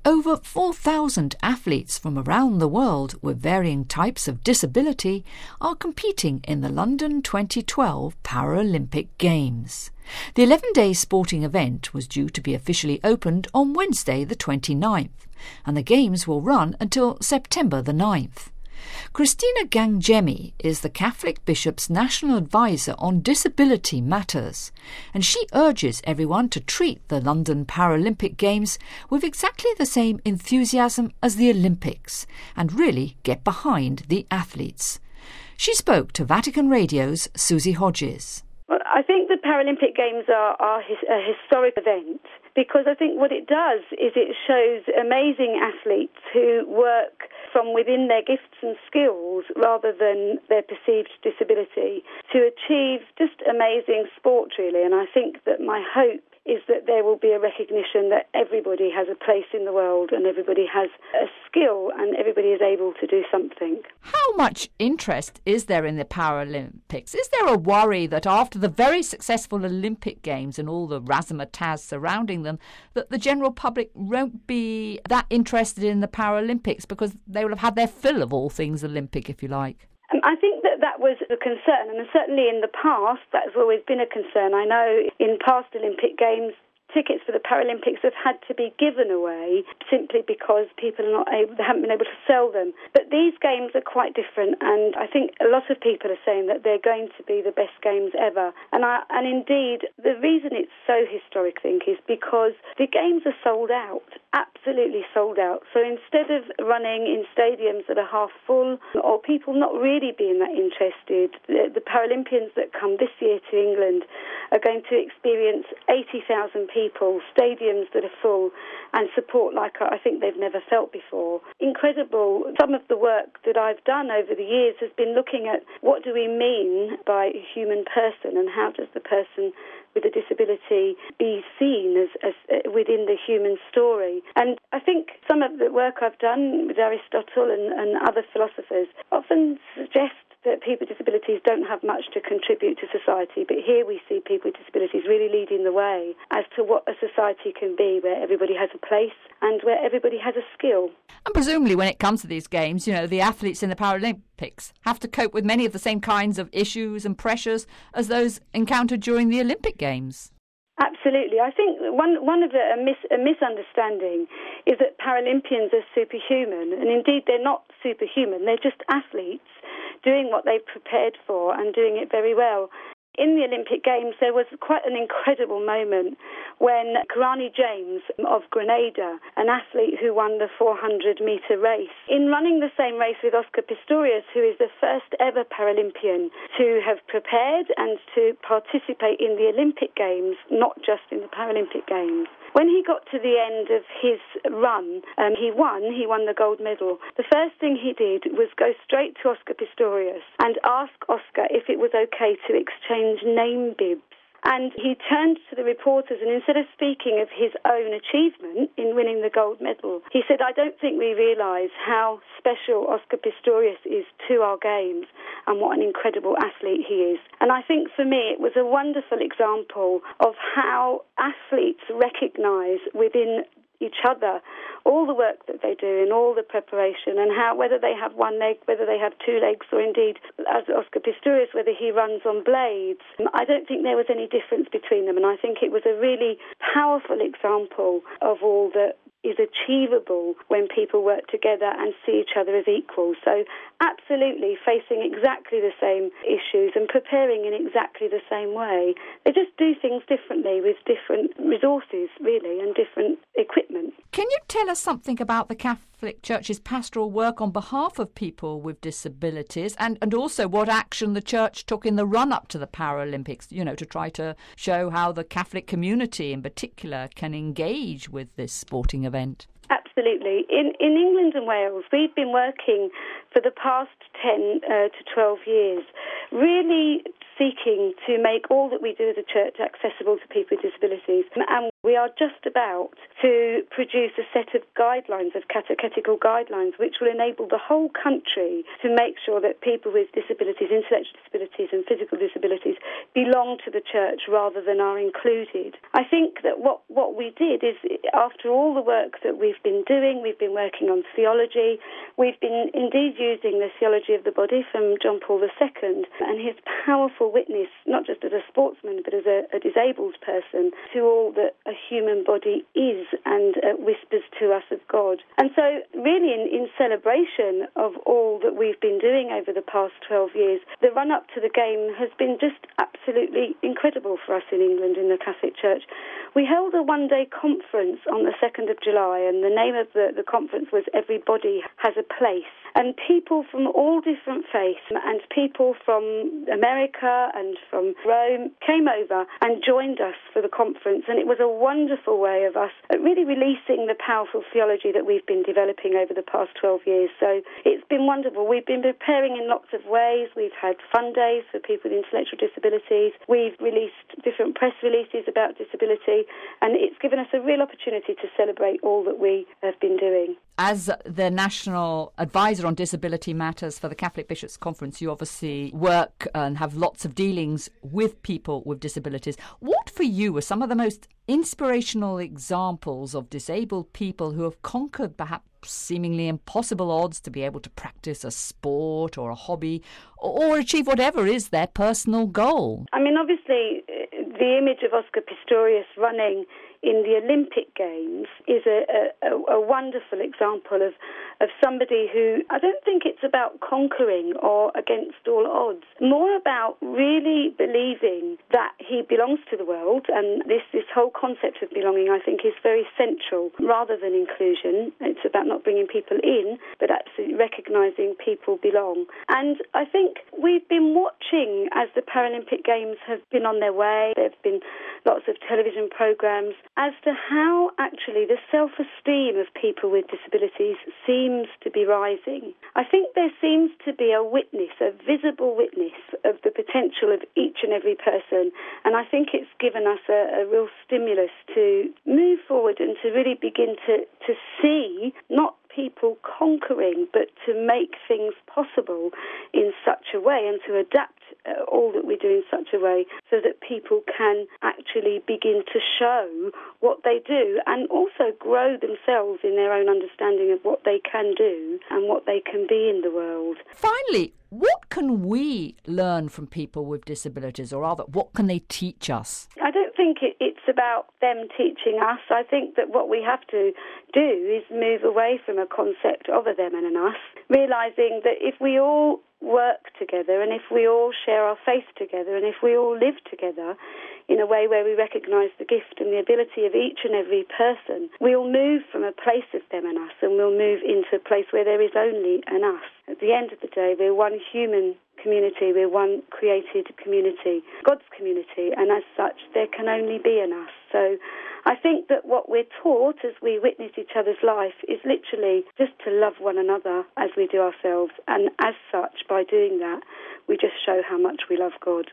Over 4,000 athletes from around the world with varying types of disability are competing in the London 2012 Paralympic Games. The 11-day sporting event was due to be officially opened on Wednesday the 29th, and the Games will run until September the 9th. Christina Gangjemi is the Catholic Bishop's National Advisor on Disability Matters, and she urges everyone to treat the London Paralympic Games with exactly the same enthusiasm as the Olympics and really get behind the athletes. She spoke to Vatican Radio's Susie Hodges. Well, I think the Paralympic Games are a historic event because I think what it does is it shows amazing athletes who work from within their gifts and skills rather than their perceived disability to achieve just amazing sport, really. And I think that my hope is that there will be a recognition that everybody has a place in the world and everybody has a skill and everybody is able to do something. How much interest is there in the Paralympics? Is there a worry that after the very successful Olympic Games and all the razzmatazz surrounding them, that the general public won't be that interested in the Paralympics because they will have had their fill of all things Olympic, if you like? I think that was a concern, and certainly in the past that's always been a concern. I know in past Olympic Games, tickets for the Paralympics have had to be given away simply because people they haven't been able to sell them. But these games are quite different, and I think a lot of people are saying that they're going to be the best games ever. And indeed, the reason it's so historic, I think, is because the games are sold out, absolutely sold out. So instead of running in stadiums that are half full or people not really being that interested, the Paralympians that come this year to England are going to experience 80,000 people, stadiums that are full, and support like I think they've never felt before. Incredible. Some of the work that I've done over the years has been looking at what do we mean by a human person and how does the person with a disability be seen as within the human story. And I think some of the work I've done with Aristotle and other philosophers often suggests that people with disabilities don't have much to contribute to society, but here we see people with disabilities really leading the way as to what a society can be where everybody has a place and where everybody has a skill. And presumably when it comes to these games, the athletes in the Paralympics have to cope with many of the same kinds of issues and pressures as those encountered during the Olympic Games. Absolutely. I think one of a misunderstanding is that Paralympians are superhuman, and indeed they're not superhuman. They're just athletes doing what they've prepared for and doing it very well. In the Olympic Games, there was quite an incredible moment when Kirani James of Grenada, an athlete who won the 400-metre race, in running the same race with Oscar Pistorius, who is the first ever Paralympian to have prepared and to participate in the Olympic Games, not just in the Paralympic Games. When he got to the end of his run, he won the gold medal. The first thing he did was go straight to Oscar Pistorius and ask Oscar if it was okay to exchange name bibs. And he turned to the reporters and instead of speaking of his own achievement in winning the gold medal, he said, I don't think we realise how special Oscar Pistorius is to our games and what an incredible athlete he is. And I think for me it was a wonderful example of how athletes recognise within each other all the work that they do and all the preparation and how whether they have one leg, whether they have two legs or indeed as Oscar Pistorius whether he runs on blades. I don't think there was any difference between them and I think it was a really powerful example of all that is achievable when people work together and see each other as equals. So absolutely facing exactly the same issues and preparing in exactly the same way. They just do things differently with different resources, really, and different equipment. Can you tell us something about the Catholic Church's pastoral work on behalf of people with disabilities and also what action the Church took in the run-up to the Paralympics, to try to show how the Catholic community in particular can engage with this sporting event? Absolutely. In England and Wales, we've been working for the past 10 to 12 years, really seeking to make all that we do as a church accessible to people with disabilities. And We are just about to produce a set of guidelines, of catechetical guidelines, which will enable the whole country to make sure that people with disabilities, intellectual disabilities and physical disabilities, belong to the church rather than are included. I think that what we did is, after all the work that we've been doing, we've been working on theology, we've been indeed using the theology of the body from John Paul II and his powerful witness, not just as a sportsman but as a disabled person, to all that a human body is and whispers to us of God. And so really in celebration of all that we've been doing over the past 12 years, the run-up to the game has been just absolutely incredible for us in England, in the Catholic Church. We held a one-day conference on the 2nd of July, and the name of the conference was Everybody Has a Place. And people from all different faiths and people from America and from Rome came over and joined us for the conference, and it was a wonderful way of us really releasing the powerful theology that we've been developing over the past 12 years. So it's been wonderful. We've been preparing in lots of ways. We've had fun days for people with intellectual disabilities. We've released different press releases about disability, and it's given us a real opportunity to celebrate all that we have been doing. As the National Advisor on Disability Matters for the Catholic Bishops' Conference, you obviously work and have lots of dealings with people with disabilities. What for you are some of the most inspirational examples of disabled people who have conquered perhaps seemingly impossible odds to be able to practice a sport or a hobby or achieve whatever is their personal goal? I mean, obviously, the image of Oscar Pistorius running in the Olympic Games is a wonderful example of somebody who, I don't think it's about conquering or against all odds, more about really believing that he belongs to the world, and this whole concept of belonging, I think, is very central rather than inclusion. It's about not bringing people in, but absolutely recognising people belong. And I think we've been watching as the Paralympic Games have been on their way. There have been lots of television programmes as to how actually the self-esteem of people with disabilities seems to be rising. I think there seems to be a witness, a visible witness of the potential of each and every person, and I think it's given us a real stimulus to move forward and to really begin to see not people conquering, but to make things possible in such a way and to adapt all that we do in such a way so that people can actually begin to show what they do and also grow themselves in their own understanding of what they can do and what they can be in the world. Finally, what can we learn from people with disabilities, or rather, what can they teach us? I don't think it's about them teaching us. I think that what we have to do is move away from a concept of a them and an us, realising that if we all work together and if we all share our faith together and if we all live together in a way where we recognise the gift and the ability of each and every person, we'll move from a place of them and us and we'll move into a place where there is only an us. At the end of the day, we're one human community, we're one created community, God's community, and as such there can only be an us. So I think that what we're taught as we witness each other's life is literally just to love one another as we do ourselves, and as such, by doing that, we just show how much we love God.